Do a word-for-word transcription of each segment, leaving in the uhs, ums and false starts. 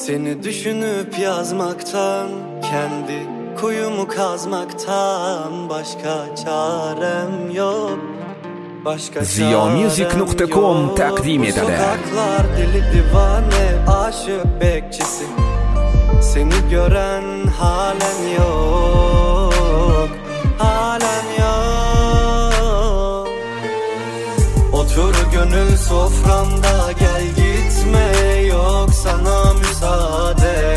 Seni düşünüp yazmaktan, kendi kuyumu kazmaktan başka çarem yok. Başka Ziyomusic nokta com takdim Bu eder. sokaklar deli divane, aşık bekçisi. Seni gören halen yok, halen yok. Otur gönül soframda, gel gitme, yok sana müsaade.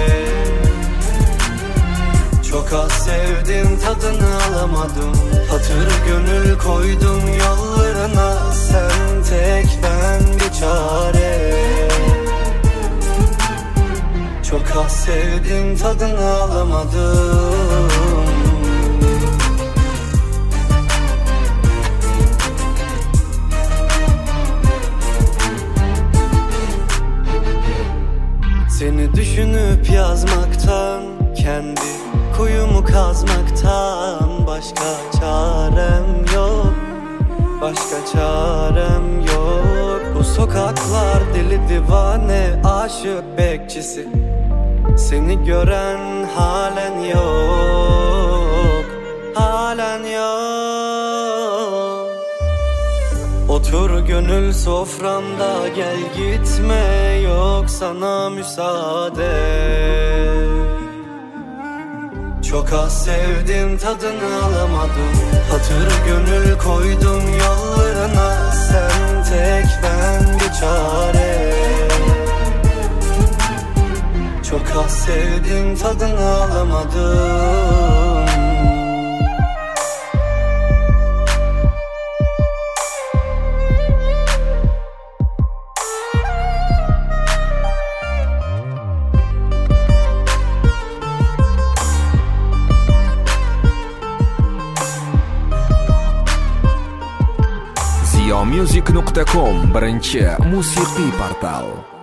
Çok az sevdim, tadını alamadım. Hatır gönül koydum yollarına, sen tek ben bir çare. Çok az sevdim, tadını alamadım. Seni düşünüp yazmaktan, kendi kuyumu kazmaktan başka çarem yok, başka çarem yok. Bu sokaklar deli divane, aşık bekçisi. Seni gören halen yok, halen yok. Otur gönül soframda, gel gitme, yok sana müsaade. Çok az sevdim, tadını alamadım. Hatır gönül koydum yollarına, sen tek ben bir çare. Çok az sevdim, tadını alamadım. Ziyomusic nokta com birinchi musiqiy portal.